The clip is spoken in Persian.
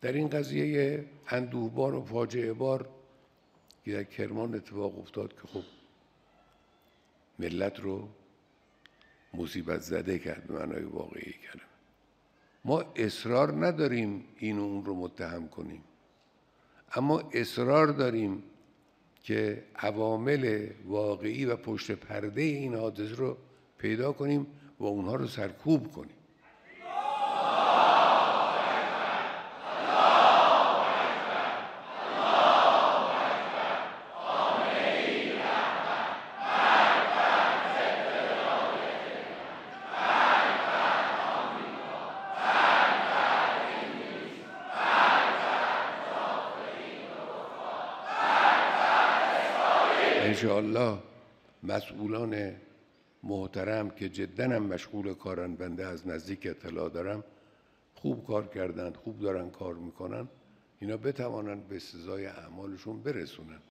در این قضیه اندوهبار و فاجعه بار که در کرمان اتفاق افتاد که خب ملت رو مصیبت زده کرد به معنای واقعی کلمه. ما اصرار نداریم این و اون رو متهم کنیم، اما اصرار داریم که عوامل واقعی و پشت پرده این حادثه رو پیدا کنیم و اونها رو سرکوب کنیم. انشاءالله مسئولان محترم که جداً هم مشغول کارن، بنده از نزدیک اطلاع دارم، خوب کار کردند، خوب دارن کار میکنن، اینا بتوانند به سزای اعمالشون برسونن.